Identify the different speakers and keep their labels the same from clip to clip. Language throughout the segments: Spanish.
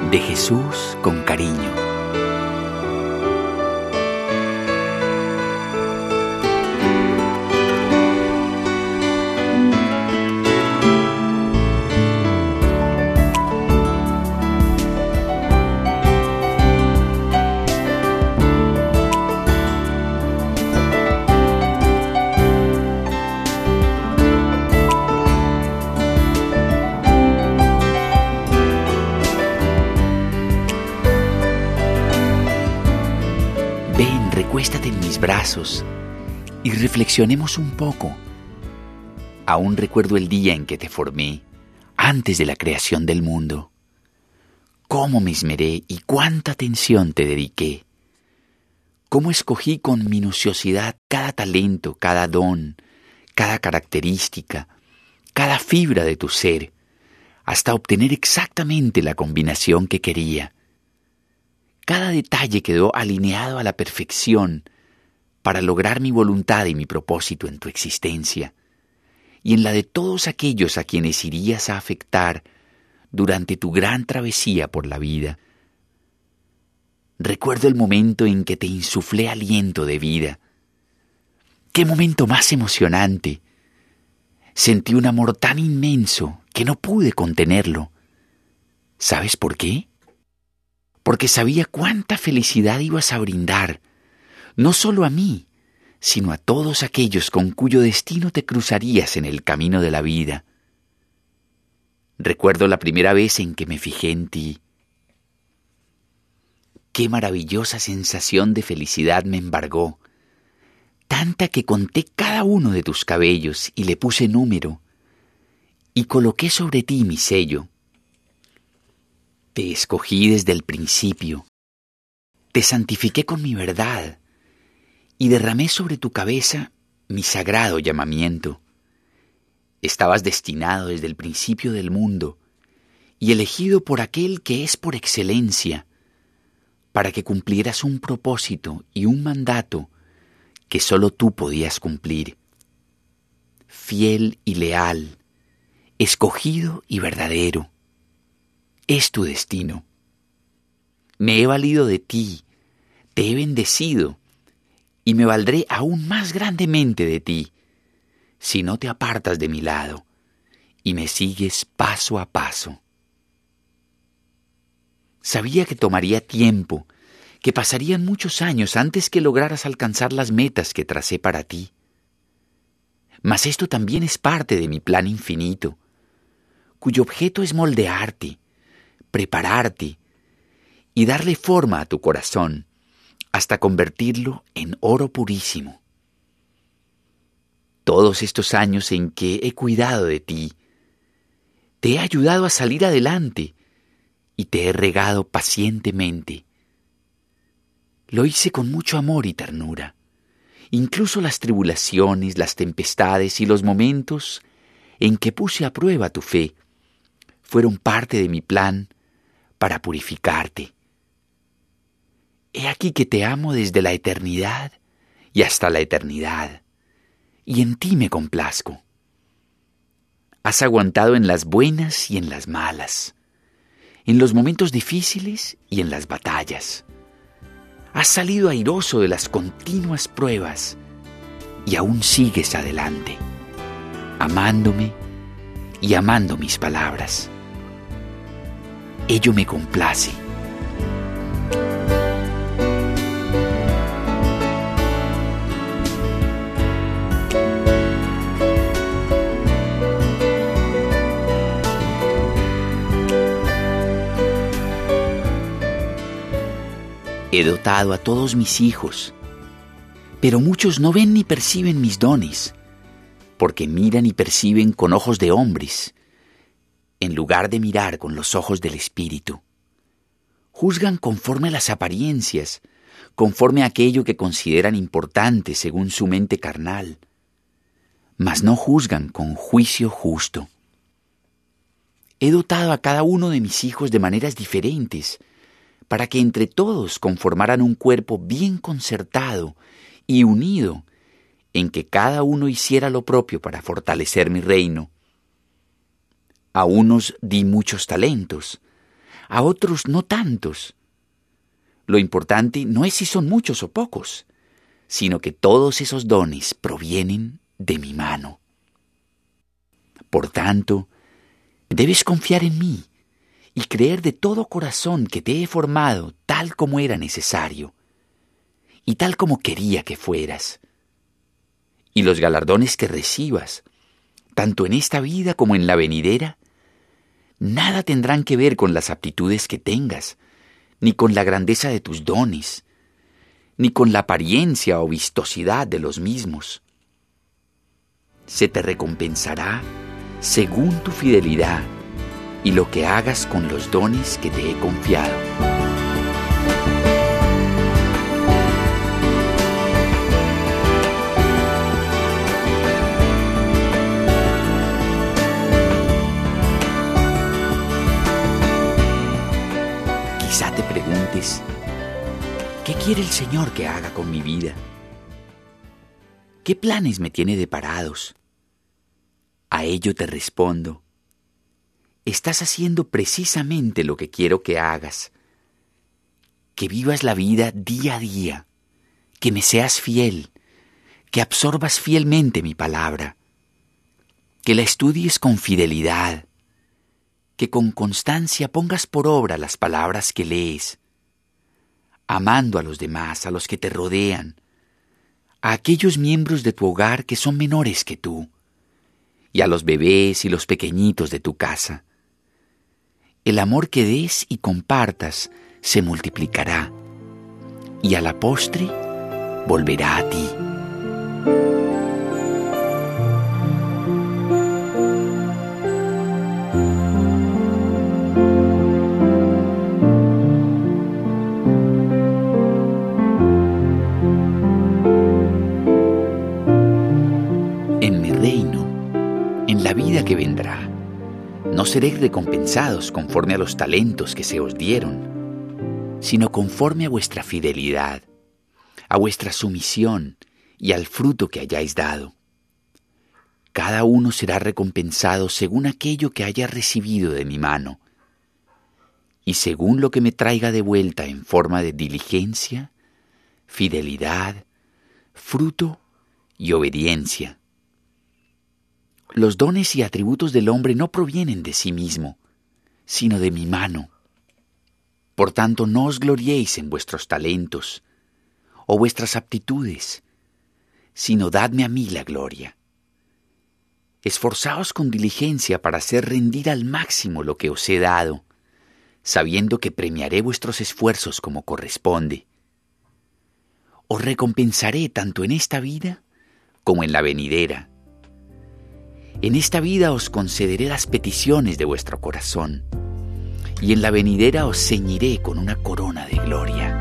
Speaker 1: De Jesús con cariño. Ven, recuéstate en mis brazos y reflexionemos un poco. Aún recuerdo el día en que te formé, antes de la creación del mundo. Cómo me esmeré y cuánta atención te dediqué. Cómo escogí con minuciosidad cada talento, cada don, cada característica, cada fibra de tu ser, hasta obtener exactamente la combinación que quería. Cada detalle quedó alineado a la perfección para lograr mi voluntad y mi propósito en tu existencia y en la de todos aquellos a quienes irías a afectar durante tu gran travesía por la vida. Recuerdo el momento en que te insuflé aliento de vida. ¡Qué momento más emocionante! Sentí un amor tan inmenso que no pude contenerlo. ¿Sabes por qué? Porque sabía cuánta felicidad ibas a brindar, no solo a mí, sino a todos aquellos con cuyo destino te cruzarías en el camino de la vida. Recuerdo la primera vez en que me fijé en ti. Qué maravillosa sensación de felicidad me embargó, tanta que conté cada uno de tus cabellos y le puse número, y coloqué sobre ti mi sello. Te escogí desde el principio, te santifiqué con mi verdad y derramé sobre tu cabeza mi sagrado llamamiento. Estabas destinado desde el principio del mundo y elegido por aquel que es por excelencia, para que cumplieras un propósito y un mandato que solo tú podías cumplir. Fiel y leal, escogido y verdadero. Es tu destino. Me he valido de ti, te he bendecido y me valdré aún más grandemente de ti si no te apartas de mi lado y me sigues paso a paso. Sabía que tomaría tiempo, que pasarían muchos años antes que lograras alcanzar las metas que tracé para ti. Mas esto también es parte de mi plan infinito, cuyo objeto es moldearte, prepararte y darle forma a tu corazón hasta convertirlo en oro purísimo. Todos estos años en que he cuidado de ti, te he ayudado a salir adelante y te he regado pacientemente. Lo hice con mucho amor y ternura. Incluso las tribulaciones, las tempestades y los momentos en que puse a prueba tu fe fueron parte de mi plan para purificarte. He aquí que te amo desde la eternidad y hasta la eternidad, y en ti me complazco. Has aguantado en las buenas y en las malas, en los momentos difíciles y en las batallas. Has salido airoso de las continuas pruebas y aún sigues adelante, amándome y amando mis palabras. Ello me complace. He dotado a todos mis hijos, pero muchos no ven ni perciben mis dones, porque miran y perciben con ojos de hombres, en lugar de mirar con los ojos del Espíritu. Juzgan conforme a las apariencias, conforme a aquello que consideran importante según su mente carnal, mas no juzgan con juicio justo. He dotado a cada uno de mis hijos de maneras diferentes, para que entre todos conformaran un cuerpo bien concertado y unido, en que cada uno hiciera lo propio para fortalecer mi reino. A unos di muchos talentos, a otros no tantos. Lo importante no es si son muchos o pocos, sino que todos esos dones provienen de mi mano. Por tanto, debes confiar en mí y creer de todo corazón que te he formado tal como era necesario y tal como quería que fueras. Y los galardones que recibas, tanto en esta vida como en la venidera, nada tendrán que ver con las aptitudes que tengas, ni con la grandeza de tus dones, ni con la apariencia o vistosidad de los mismos. Se te recompensará según tu fidelidad y lo que hagas con los dones que te he confiado. Quizá te preguntes, ¿qué quiere el Señor que haga con mi vida? ¿Qué planes me tiene deparados? A ello te respondo, estás haciendo precisamente lo que quiero que hagas, que vivas la vida día a día, que me seas fiel, que absorbas fielmente mi palabra, que la estudies con fidelidad, que con constancia pongas por obra las palabras que lees, amando a los demás, a los que te rodean, a aquellos miembros de tu hogar que son menores que tú, y a los bebés y los pequeñitos de tu casa. El amor que des y compartas se multiplicará, y a la postre volverá a ti. En mi reino, en la vida que vendrá, no seréis recompensados conforme a los talentos que se os dieron, sino conforme a vuestra fidelidad, a vuestra sumisión y al fruto que hayáis dado. Cada uno será recompensado según aquello que haya recibido de mi mano, y según lo que me traiga de vuelta en forma de diligencia, fidelidad, fruto y obediencia. Los dones y atributos del hombre no provienen de sí mismo, sino de mi mano. Por tanto, no os gloriéis en vuestros talentos o vuestras aptitudes, sino dadme a mí la gloria. Esforzaos con diligencia para hacer rendir al máximo lo que os he dado, sabiendo que premiaré vuestros esfuerzos como corresponde. Os recompensaré tanto en esta vida como en la venidera. En esta vida os concederé las peticiones de vuestro corazón, y en la venidera os ceñiré con una corona de gloria.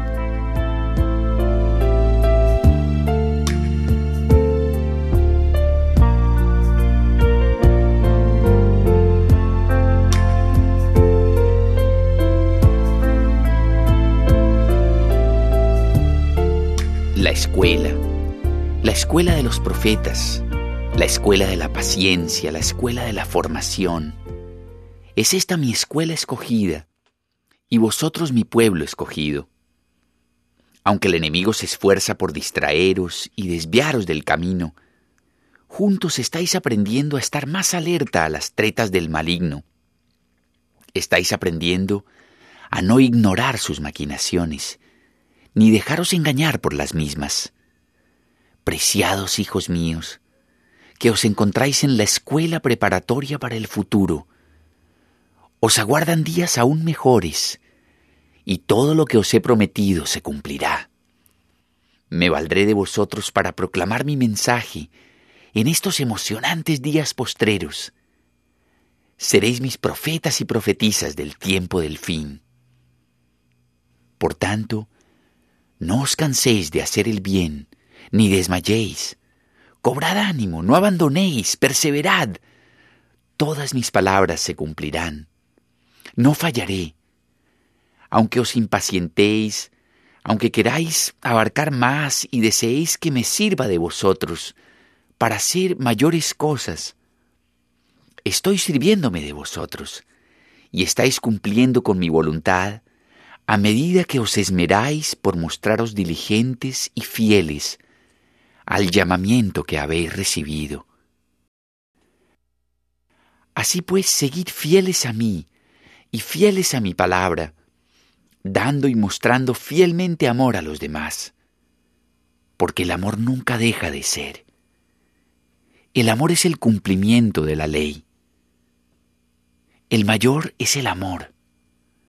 Speaker 1: La escuela de los profetas, la escuela de la paciencia, la escuela de la formación. Es esta mi escuela escogida, y vosotros mi pueblo escogido. Aunque el enemigo se esfuerza por distraeros y desviaros del camino, juntos estáis aprendiendo a estar más alerta a las tretas del maligno. Estáis aprendiendo a no ignorar sus maquinaciones, ni dejaros engañar por las mismas. Preciados hijos míos, que os encontráis en la escuela preparatoria para el futuro, os aguardan días aún mejores, y todo lo que os he prometido se cumplirá. Me valdré de vosotros para proclamar mi mensaje en estos emocionantes días postreros. Seréis mis profetas y profetisas del tiempo del fin. Por tanto, no os canséis de hacer el bien, ni desmayéis. Cobrad ánimo, no abandonéis, perseverad. Todas mis palabras se cumplirán. No fallaré. Aunque os impacientéis, aunque queráis abarcar más y deseéis que me sirva de vosotros para hacer mayores cosas, estoy sirviéndome de vosotros y estáis cumpliendo con mi voluntad, a medida que os esmeráis por mostraros diligentes y fieles al llamamiento que habéis recibido. Así pues, seguid fieles a mí y fieles a mi palabra, dando y mostrando fielmente amor a los demás, porque el amor nunca deja de ser. El amor es el cumplimiento de la ley. El mayor es el amor.